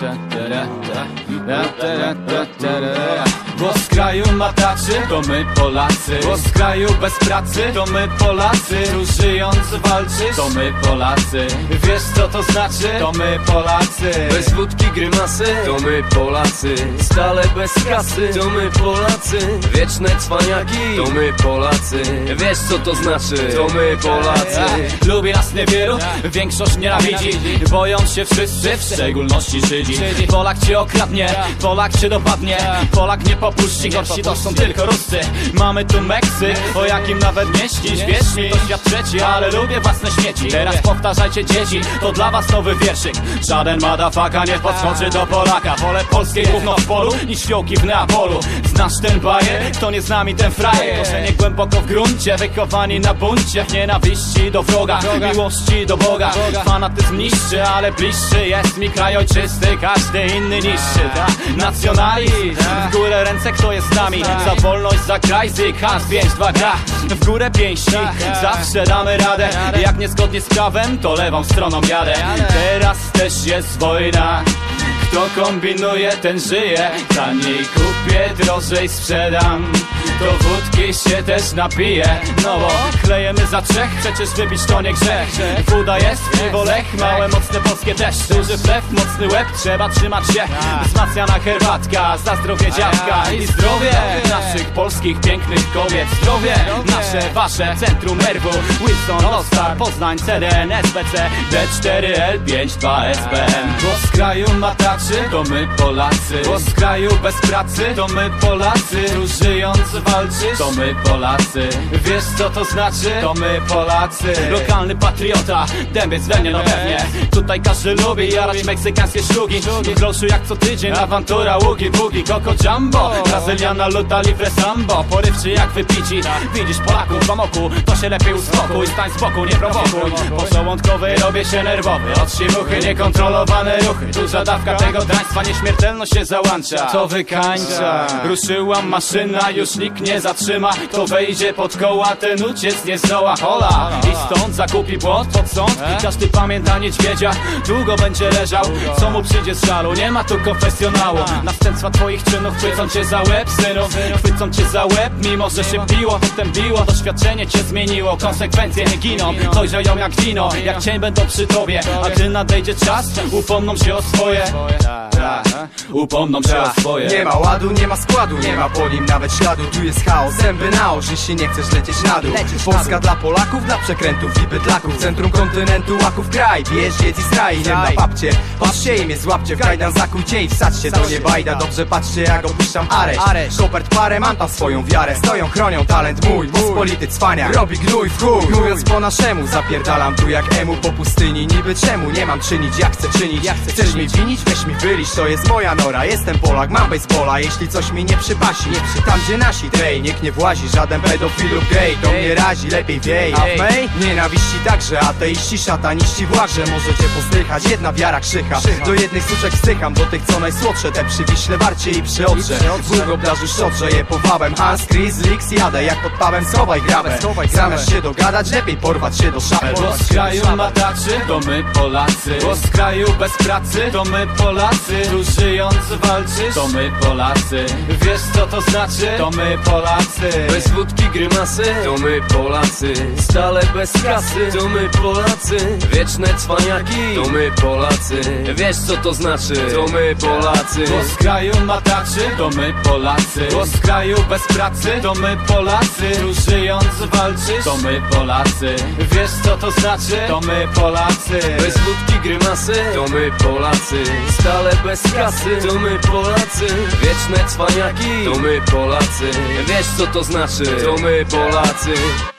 Bo z kraju mataczy, to my Polacy. Bo z kraju bez pracy, to my Polacy. Tu żyjąc walczysz, to my Polacy. Wiesz co to znaczy? To my Polacy. Bez wódki grymasy, to my Polacy. Stale bez kasy, to my Polacy. Wieczne cwaniaki, to my Polacy. Wiesz co to znaczy? To my Polacy. Lubi nas niewielu, większość nienawidzi. Boją się wszyscy, w szczególności Żydzi. Polak cię okradnie, Polak cię dopadnie, Polak nie popuści, gorsi to są tylko Ruscy. Mamy tu Meksyk, o jakim nawet nie śnisz. Wierz mi, to świat trzeci, ale lubię własne śmieci. Teraz powtarzajcie dzieci, to dla was nowy wierszyk. Żaden madafaka nie podskoczy do Polaka. Wolę polskie gówno w polu niż fiołki w Neapolu. Znasz ten bajer? Kto nie z nami ten frajer. Korzenie głęboko w gruncie, wychowani na buncie. W nienawiści do wroga, miłości do Boga. Fanatyzm niszczy, ale bliższy jest mi kraj ojczysty. Każdy inny niższy, nacjonalizm. W górę ręce, kto jest z nami? Za wolność, za kraj, has 5-2 gra. W górę pięści, zawsze damy radę. Jak niezgodnie z prawem, to lewą stroną jadę. Teraz też jest wojna. Kto kombinuje, ten żyje. Taniej kupię, drożej sprzedam. To wódki się też napije. No bo klejemy za trzech, przecież wypić to nie grzech. Woda jest, piwo lech, małe mocne polskie też. Duży wlew, mocny łeb, trzeba trzymać się. Wzmacniana herbatka, za zdrowie dziadka. I zdrowie naszych polskich pięknych kobiet. Zdrowie nasze, wasze, centrum nerwu. Wilson, Lostar, Poznań, CDN, SBC, D4L5 SPM. Bo z kraju mataczy, to my Polacy. Bo z kraju bez pracy, to my Polacy. Tu żyjąc walczysz, to my Polacy. Wiesz co to znaczy? To my Polacy. Lokalny patriota, dębiec we mnie, no pewnie. Tutaj każdy lubi jarać meksykańskie szlugi. W groszu jak co tydzień, awantura, ługi, bugi, Coco Jumbo, brazyliana, luta, libre sambo. Porywczy jak wypici, widzisz Polaków w amoku, to się lepiej uspokój. Stań z boku, nie prowokuj. Pożołądkowy robię się nerwowy. Od siewuchy, niekontrolowane ruchy. Duża dawka tego draństwa, nieśmiertelność się załącza. To wykańcza. Ruszyła maszyna, już nikt nie zatrzyma. Kto wejdzie pod koła, ten uciec nie zdoła. Hola! I stąd zakupi błąd pod sąd. Każdy pamięta niedźwiedzia, długo będzie leżał. Co mu przyjdzie z żalu, nie ma tu konfesjonału. Następstwa twoich czynów chwycą cię za łeb, synu. Chwycą cię za łeb, mimo że się biło, potem biło. Doświadczenie cię zmieniło, konsekwencje nie giną. Dojrzeją jak wino, jak cień będą przy tobie. A gdy nadejdzie czas, upomną się o swoje. Upomną się o swoje. Nie ma ładu, nie ma składu, nie ma po nim nawet śladu. Tu jest chaos, zęby na oczy, jeśli nie chcesz lecieć na dół. Polska dla Polaków, dla przekrętów i bydlaków. Centrum kontynentu, łaków kraj. Bierz, jedz i straj, nie na papcie. Patrzcie i mnie złapcie, w kajdan zakujcie i wsadźcie. To nie bajda, dobrze patrzcie jak opuszczam areszt. Kopert parę, mam tam swoją wiarę. Stoją, chronią talent mój, pospolity cwaniak. Robi gnój w chuj, mówiąc po naszemu. Zapierdalam tu jak emu po pustyni. Niby czemu, nie mam czynić, jak chcę czynić. Chcesz mi winić, weź mi wylisz, to jest moja nora. Jestem Polak, mam baseballa, jeśli coś mi nie przypasi. Tam gdzie nasi tej, niech nie włazi żaden pedofil lub gej. To mnie razi, lepiej wiej. A w mej nienawiści także ateiści, szataniści właże. Możecie pozdychać, jedna wiara krzycha. Do jednych suczek wstycham, do tych co najsłodsze. Te przy Wiśle warcie i przy Odrze. Bóg obdarzył szczodrze, je powałem. Hans, Chris, Lix, jadę jak pod Pawem. Schowaj grabę, zamiast się dogadać, lepiej porwać się do szafy. Bo z kraju mataczy, to my Polacy. Bo z kraju bez pracy, to my Polacy. Tu żyjąc walczysz, to my Polacy. Wiesz co to znaczy? To my Polacy. Bez wódki grymasy, to my Polacy. Stale bez kasy, to my Polacy. Wieczne cwaniaki, to my Polacy. Wiesz co to znaczy? To my Polacy. Bo z kraju mataczy, to my Polacy. Bo z kraju bez pracy, to my Polacy. Tu żyjąc walczysz, to my Polacy. Wiesz co to znaczy? To my Polacy. Bez wódki grymasy, to my Polacy. Stale bez kasy, to my Polacy. Wieczne cwaniaki, to my Polacy. Wiesz co to znaczy? To my Polacy.